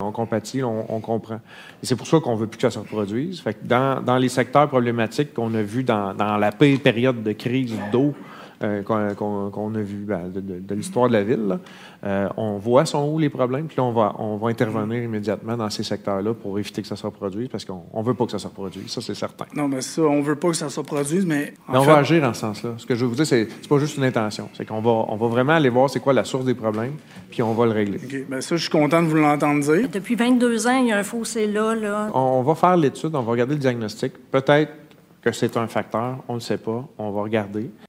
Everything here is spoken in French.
on compatit, on comprend. Et c'est pour ça qu'on ne veut plus que ça se reproduise. Fait que dans les secteurs problématiques qu'on a vus dans la pire période de crise d'eau qu'on a vu de l'histoire de la ville, là, on voit sont où les problèmes, puis là, on va intervenir immédiatement dans ces secteurs-là pour éviter que ça se reproduise, parce qu'on ne veut pas que ça se reproduise, ça, c'est certain. Non, mais ça, on veut pas que ça se reproduise, mais... On va agir dans ce sens-là. Ce que je veux vous dire, c'est pas juste une intention. C'est qu'on va vraiment aller voir c'est quoi la source des problèmes, puis on va le régler. OK. Bien, ça, je suis content de vous l'entendre dire. Depuis 22 ans, il y a un fossé là. On va faire l'étude, on va regarder le diagnostic. Peut-être que c'est un facteur, on ne le sait pas, on va regarder.